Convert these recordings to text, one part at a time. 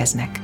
rendelkeznek.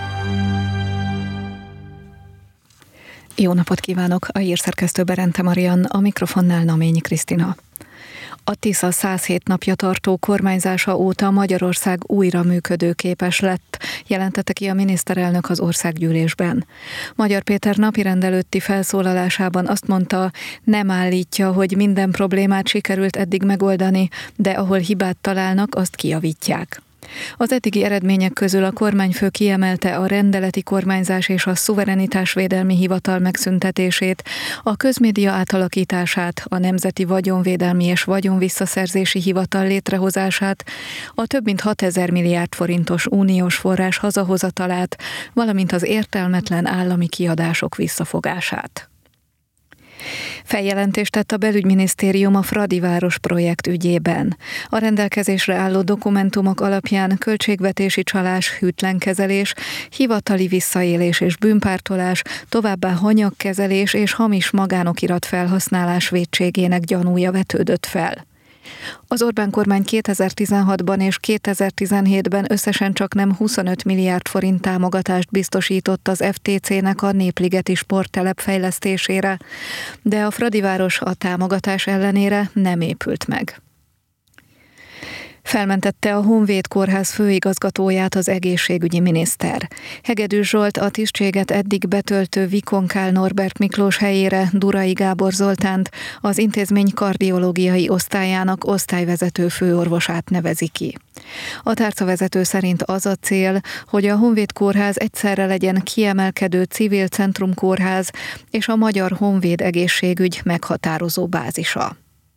Jó napot kívánok! A hírszerkesztő Berente Marian, a mikrofonnál Naményi Krisztina. A Tisza 107 napja tartó kormányzása óta Magyarország újra működőképes lett, jelentette ki a miniszterelnök az országgyűlésben. Magyar Péter napirend előtti felszólalásában azt mondta, nem állítja, hogy minden problémát sikerült eddig megoldani, de ahol hibát találnak, azt kijavítják. Az eddigi eredmények közül a kormányfő kiemelte a rendeleti kormányzás és a szuverenitásvédelmi hivatal megszüntetését, a közmédia átalakítását, a Nemzeti Vagyonvédelmi és Vagyonvisszaszerzési Hivatal létrehozását, a több mint 6000 milliárd forintos uniós forrás hazahozatalát, valamint az értelmetlen állami kiadások visszafogását. Feljelentést tett a belügyminisztérium a Fradiváros projekt ügyében. A rendelkezésre álló dokumentumok alapján költségvetési csalás, hűtlenkezelés, hivatali visszaélés és bűnpártolás, továbbá hanyagkezelés és hamis magánokirat felhasználás vétségének gyanúja vetődött fel. Az Orbán kormány 2016-ban és 2017-ben összesen csaknem 25 milliárd forint támogatást biztosított az FTC-nek a Népligeti sporttelep fejlesztésére, de a Fradiváros a támogatás ellenére nem épült meg. Felmentette a Honvéd Kórház főigazgatóját az egészségügyi miniszter. Hegedűs Zsolt a tisztséget eddig betöltő Vikonkál Norbert Miklós helyére Durai Gábor Zoltánt, az intézmény kardiológiai osztályának osztályvezető főorvosát nevezi ki. A tárcavezető szerint az a cél, hogy a Honvéd Kórház egyszerre legyen kiemelkedő civil centrumkórház és a magyar honvéd egészségügy meghatározó bázisa.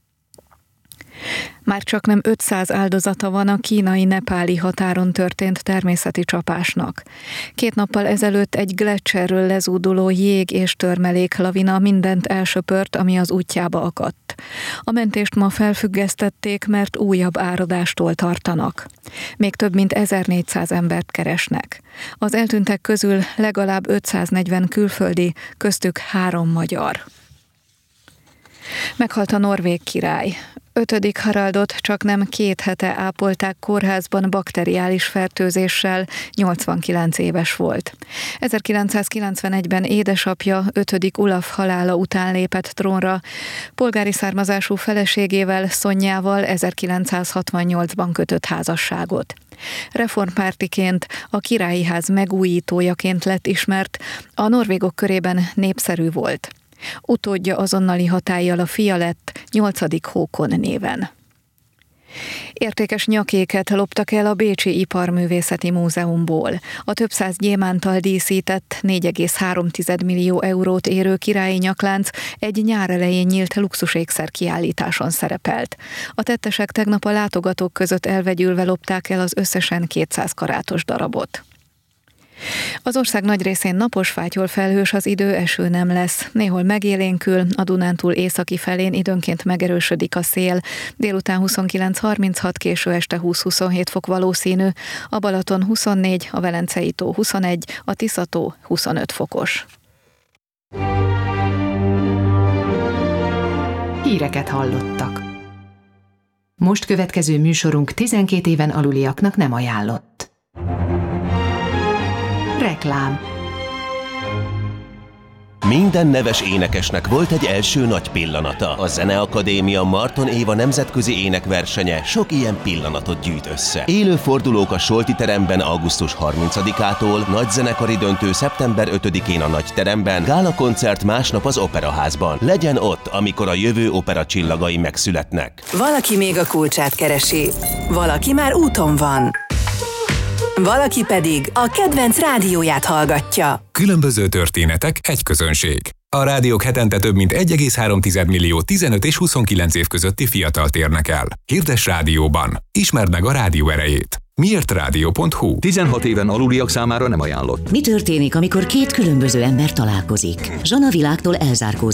Már csaknem 500 áldozata van a kínai-nepáli határon történt természeti csapásnak. 2 nappal ezelőtt egy gleccserről lezúduló jég és törmelék lavina mindent elsöpört, ami az útjába akadt. A mentést ma felfüggesztették, mert újabb áradástól tartanak. Még több mint 1400 embert keresnek. Az eltűntek közül legalább 540 külföldi, köztük 3 magyar. Meghalt a norvég király. 5. Haraldot csaknem 2 hete ápolták kórházban bakteriális fertőzéssel, 89 éves volt. 1991-ben édesapja 5. Ulaf halála után lépett trónra, polgári származású feleségével, Szonyával 1968-ban kötött házasságot. Reformpártiként, a királyi ház megújítójaként lett ismert, a norvégok körében népszerű volt. Utódja azonnali hatállyal a fia lett, 8. Hókon néven. Értékes nyakéket loptak el a Bécsi Iparművészeti Múzeumból. A több száz gyémánttal díszített, 4,3 millió eurót érő királyi nyaklánc egy nyár elején nyílt luxusékszer kiállításon szerepelt. A tettesek tegnap a látogatók között elvegyülve lopták el az összesen 200 karátos darabot. Az ország nagy részén napos, fátyol felhős az idő, eső nem lesz. Néhol megélénkül, a Dunántúl északi felén időnként megerősödik a szél. Délután 29-36, késő este 20-27 fok valószínű. A Balaton 24, a Velencei tó 21, a Tisza-tó 25 fokos. Híreket hallottak. Most következő műsorunk 12 éven aluliaknak nem ajánlott. Reklám. Minden neves énekesnek volt egy első nagy pillanata. A Zeneakadémia Marton Éva nemzetközi énekversenye sok ilyen pillanatot gyűjt össze. Élő fordulók a Solti teremben augusztus 30-ától, nagyzenekari döntő szeptember 5-én a Nagyteremben, gálakoncert másnap az Operaházban. Legyen ott, amikor a jövő opera csillagai megszületnek. Valaki még a kulcsát keresi, valaki már úton van. Valaki pedig a kedvenc rádióját hallgatja. Különböző történetek, egy közönség. A rádiók hetente több mint 1,3 millió 15 és 29 év közötti fiatalt érnek el. Hirdess rádióban. Ismerd meg a rádió erejét. Miértradio.hu 16 éven aluliak számára nem ajánlott. Mi történik, amikor 2 különböző ember találkozik? Zsana világtól elzárkózik